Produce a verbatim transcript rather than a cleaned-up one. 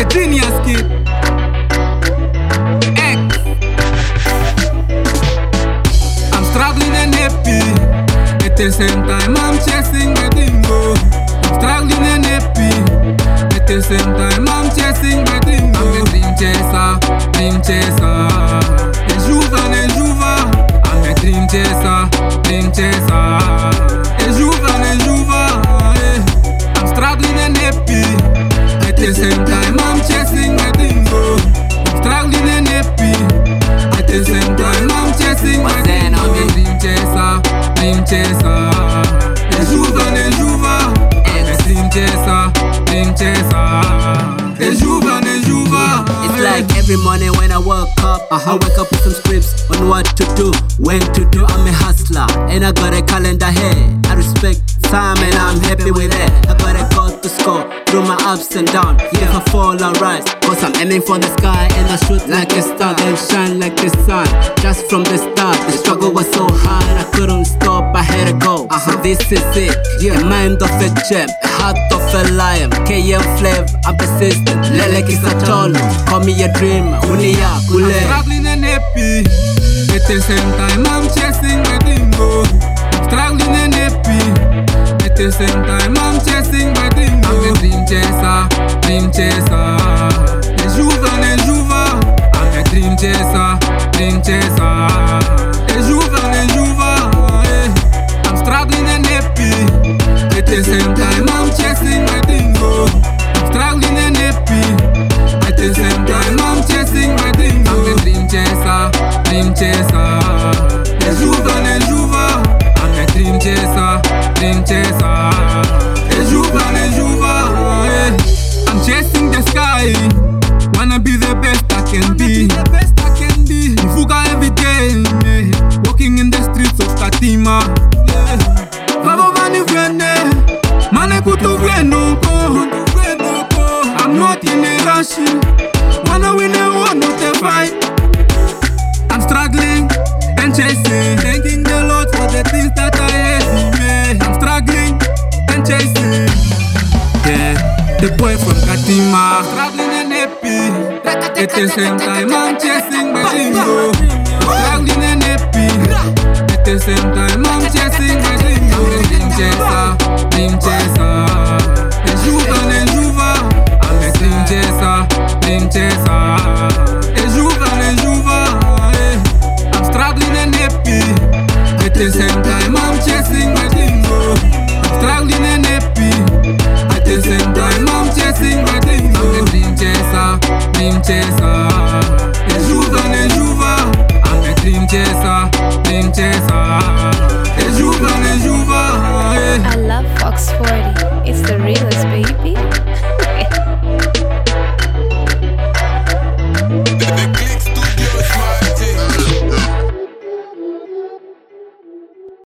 The genius kid. X. I'm struggling and happy. At the same time I'm chasing my dingo. I'm struggling and happy. At the same time I'm chasing my dingo. I'm a dream chaser, dream chaser. A juva, a juva. I'm a dream chaser, dream chaser. A juva, a juva. I'm struggling and happy. At the same time I'm chasing my dingo. I'm struggling and happy. At the same time I'm chasing my dingo. I'm a dream chaser, dream chaser. A juva, a juva. I'm a dream chaser, dream chaser. A juva, a juva. It's like every morning when I wake up, uh-huh. I wake up with some scripts on what to do, when to do. I'm a hustler and I got a calendar here. I respect time and I'm happy with it. I got a goal to score through my ups and downs. If I fall, I rise, cause I'm aiming for the sky and I shoot like a star, then shine like the sun. Just from the start, the struggle was so hard, I couldn't stop, I had to go. Uh-huh. This is it, yeah. The mind of a champ, a heart of a lion. K M Flav, I'm persistent, Lele Kisatolo. Call me a dreamer, Unia, Kule. I'm struggling and happy. At the same time I'm chasing my dingo. I'm struggling and happy. At the same time I'm chasing my dingo. I'm a dream chaser, dream chaser. A juva, a juva. I'm a dream chaser, dream chaser. A juva, a juva. I'm struggling and happy. At the same time I'm chasing my dingo. I'm struggling and happy. At the same time I'm chasing my dingo. I'm a dream chaser, dream chaser. A juva, a juva. I'm a dream chaser, dream chaser. A juva, a juva. I'm chasing the sky. Wanna be the best I can be. Fuga every day. Walking in the streets of Katima. Vavo vani vene. Mane kutu veno ko. I'm not in a rush. Wanna win a war, not a fight. I'm struggling and chasing, thanking the Lord for the things that I have made. I'm struggling and chasing. Yeah, the boy from Katima, struggling and happy. At the same time I'm chasing my dingo. I'm struggling and happy. At the same time I'm chasing my dingo. I'm a dream chaser, dream chaser. A juva, a juva. I'm a dream chaser, dream chaser. A juva, a juva. I'm struggling and happy. At the same time I'm chasing my dingo. I'm struggling and happy. At the same time I'm chasing my dingo. I'm a dream chaser, dream chaser. A juva, a juva. I'm a dream chaser, dream chaser. A juva, a juva.